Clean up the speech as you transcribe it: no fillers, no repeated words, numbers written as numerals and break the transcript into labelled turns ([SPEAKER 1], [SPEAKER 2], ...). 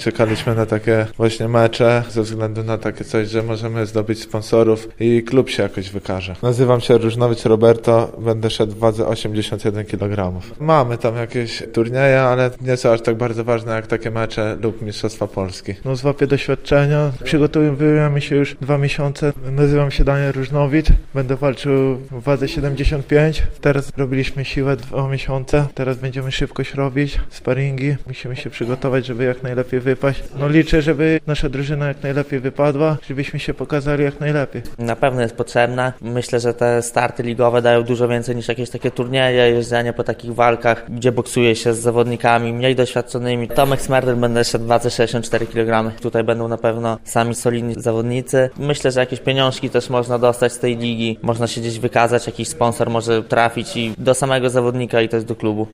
[SPEAKER 1] Czekaliśmy na takie właśnie mecze ze względu na takie coś, że możemy zdobyć sponsorów i klub się jakoś wykaże. Nazywam się Różnowicz Roberto, będę szedł w wadze 81 kg. Mamy tam jakieś turnieje, ale nie są aż tak bardzo ważne jak takie mecze lub Mistrzostwa Polski. Złapię doświadczenia, przygotowujemy się już 2 miesiące. Nazywam się Daniel Różnowicz, będę walczył w wadze 75. Teraz robiliśmy siłę 2 miesiące, teraz będziemy szybkość robić, sparingi. Musimy się przygotować, żeby jak najlepiej wypaść. Liczę, żeby nasza drużyna jak najlepiej wypadła, żebyśmy się pokazali jak najlepiej.
[SPEAKER 2] Na pewno jest potrzebna. Myślę, że te starty ligowe dają dużo więcej niż jakieś takie turnieje, jeżdżenie po takich walkach, gdzie boksuje się z zawodnikami mniej doświadczonymi. Tomek Smerdel będę szedł w wadze 64 kg. Tutaj będą na pewno sami solidni zawodnicy. Myślę, że jakieś pieniążki też można dostać z tej ligi. Można się gdzieś wykazać, jakiś sponsor może trafić i do samego zawodnika i też do klubu.